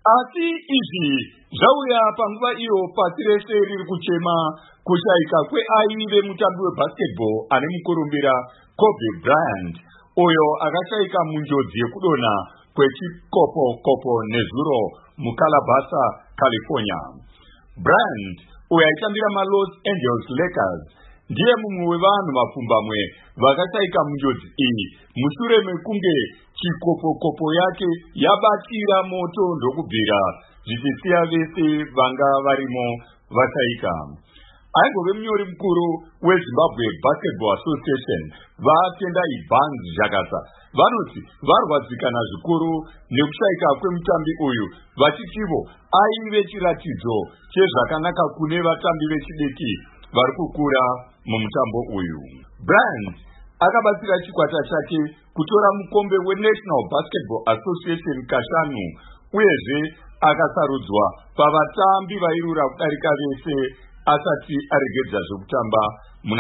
Asi izvi zvauya panguva iyo pasi rese riri kuchema kushaika kweaive mutambi webasketball ane mukurumbira Kobe Bryant, uyo akashaika munjodzi yekudonha kwechikopo nezuro muCalabasa, California. Bryant, uyo aitambira maLos Angeles Lakers, ndiye mumwe wevanhu mapfumbamwe vakashaika munjodzi iyi mushure mekunge chikopo yake yabatira moto ndokubvira zvichisiya vese vanga varimo vashaika. Aigove munyori mukuru weZimbabwe Basketball Association vaTendai Barnes Jakasa vanoti varwadzikana zvikuru nekushaika kwemutambi uyu, vachitivo aive chiratidzo chezvakanaka kune vatambi vechidiki vari kukura mumutambo uyu. Bryant akabatsira chikwata chake kutora mukombe weNational Basketball Association kashanu, uyezve akasarudzwa pavatambi vairura kudarika vese asati aregedza zvokutamba muna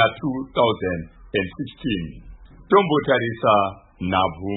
2016. Tombotarisa nhabvu.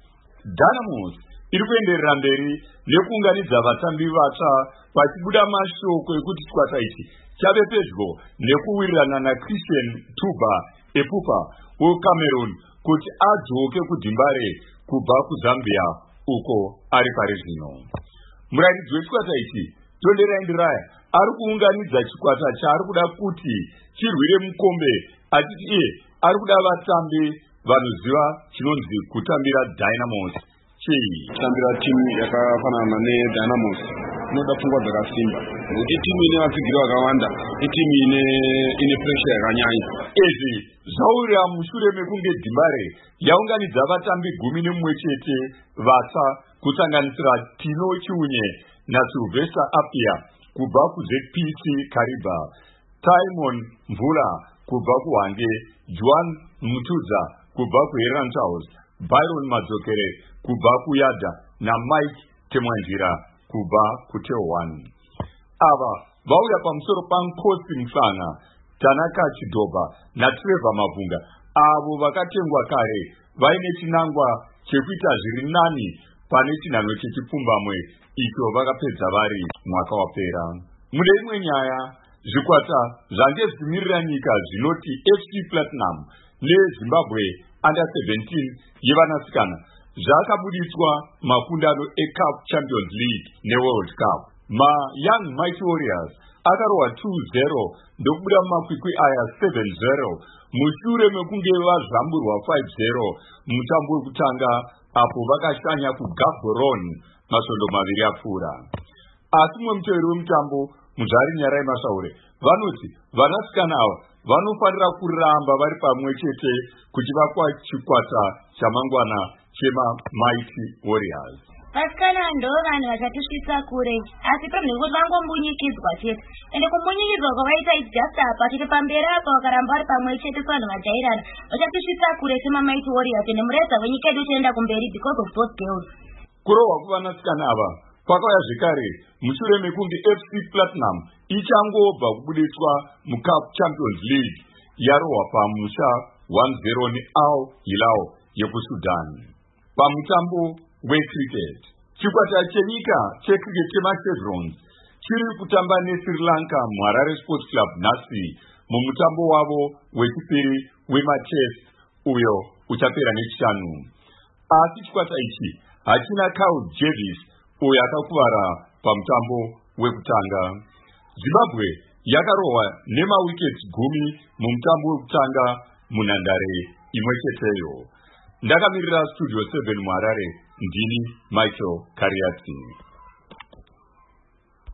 Dynamos iri kuenderera mberi nekuunganidza vatambi vatsva pachibuda mashoko ekuti chikwata ichi chave pedyo nekuwirirana naChristian Tuba Epupa weCameroon kuti adzoke kuDimbare kubva kuZambia uko ari pari zvino. Murairidzi wechikwata ichi Tonderai Ndiraya ari kuunganidza chikwata chaari kuda kuti chirwire mukombe, achiti iye ari kuda vatambi vanoziva chinonzi kutambira Dynamos. Kutambira timu yakafanana neDynamos inoda pfungwa dzakasimba, nekuti timu ine vatsigiri vakawanda, itimu ine pressure yakanyanya. Izvi zvaurira mushure mekunge Dimbare yaunganidza vatambi 11 vatsva kusanganisira Tino Chiunye naSylvester Apia kubva kuZPT Kariba, Simon Mvula kubva kuHwange, Juan Mutudza kubva kuHerentals, Byron Madzokere kubva kuYada naMike Temwanjira kubva kuTel1. Ava vauya pamusoro paNkosi Mhlanga, Tanaka Chidobha naTrevor Mavunga, avo vakatengwa kare vaine chinangwa chekuita zviri nani pane chinhanho chechipfumbamwe icho vakapedza vari mwaka wapera. Mune imwe nyaya, zvikwata zvange zvimirira nyika zvinoti FC Platinum neZimbabwe Under 17 yevanasikana zvakabuditswa makundano eCup Champions League neWorld Cup. Young Mighty Warriors akarohwa 2-0 ndokubuda mumakwikwi aya 7-0 mushure mekunge vazvamburwa 5-0 mutambo wekutanga apo vakashanya kuGaborone masvondo maviri apfuura. Asi mumwe muteveri wemutambo, Muzvari Nyarai Mashaure, vanoti vanasikana ava vanofanira kuramba vari pamwe chete kuti vakwa chikwata chamangwana chemaMighty Warriors. Vasikana ndo vanhu vachatisvitsa kure, asi pamwe kuti vangombunyikidzwa chete, ende kumbunyikidzwa kwavaita is just apa tiri pamberi apa vakaramba vari pamwe chete sevanhu vajairana vachatisvitsa kure semaMighty Warriors, ende mureza wenyika yedu uchaenda kumberi because of those girls. Kurohwa kuvanasikana ava kwakauya zvekare mushure mekunge FC Platinum ichangobva kubuditswa muCup Champions League yarohwa pamusha 1-0 neAl Hilal yekuSudan. Pamutambo wecricket, chikwata chenyika checricket chemaChevrons chiri kutamba neSri Lanka muHarare Sports Club nhasi mumutambo wavo wechipiri wematest uyo uchapera nechishanu. Asi chikwata ichi hachina Kyle Jarvis uyo akakuvara pamutambo wekutanga. Zimbabwe yakarohwa nemawickets 10 mumutambo wekutanga munhandare imwe cheteyo. Ndakamirira Studio 7 muHarare, ndini Michael Kariati.